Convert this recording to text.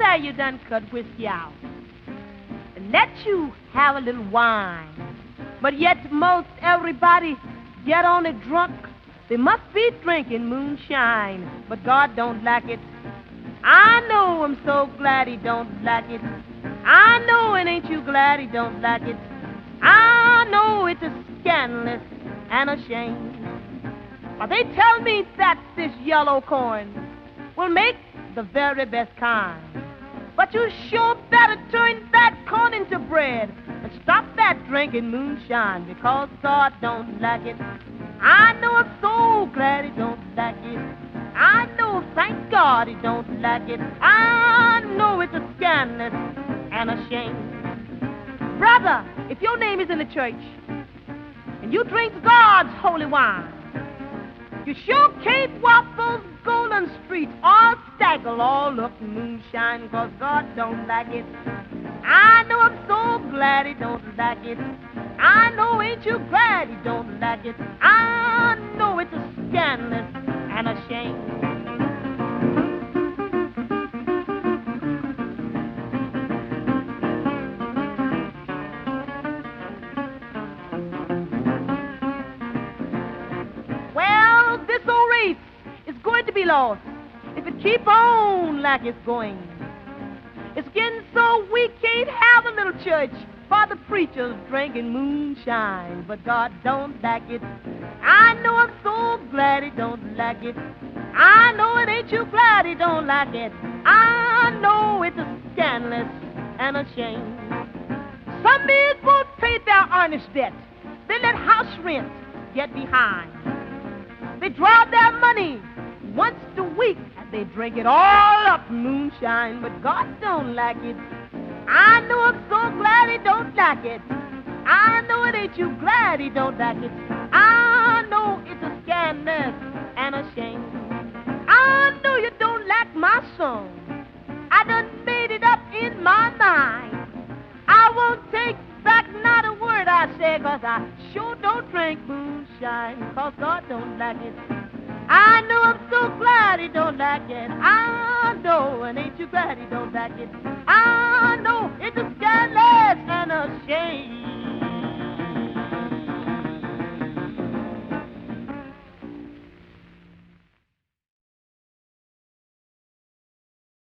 where you done cut whiskey out and let you have a little wine. But yet most everybody get on it drunk. They must be drinking moonshine, but God don't like it. I know, I'm so glad he don't like it. I know, and ain't you glad he don't like it? I know it's a scandalous and a shame. But they tell me that this yellow corn will make the very best kind. But you sure better turn that corn into bread and stop that drinking moonshine, because God don't like it. I know, I'm so glad he don't like it. I know, thank God he don't like it. I know it's a scandalous and a shame. Brother, if your name is in the church and you drink God's holy wine, you sure can't walk those golden streets all stagger all up in moonshine, 'cause God don't like it. I know, I'm so glad he don't like it. I know, ain't you glad he don't like it? I know it's a scandalous and a shame. Well, this old race is going to be lost if it keep on like it's going. It's getting so we can't have a little church for the preachers drinking moonshine, but God don't like it. I know, I'm so glad he don't like it. I know, it ain't you glad he don't like it? I know it's a scandalous and a shame. Some men won't pay their earnest debt. They let house rent get behind. They draw their money once a week and they drink it all up moonshine, but God don't like it. I know, I'm so glad he don't like it. I know, it ain't you glad he don't like it? I know it's a scandalous and a shame. I know you don't like my song. I done made it up in my mind. I won't take back not a word I say, 'cause I sure don't drink moonshine, 'cause God don't like it. I know, I'm so glad he don't like it. I know, and ain't you glad he don't like it?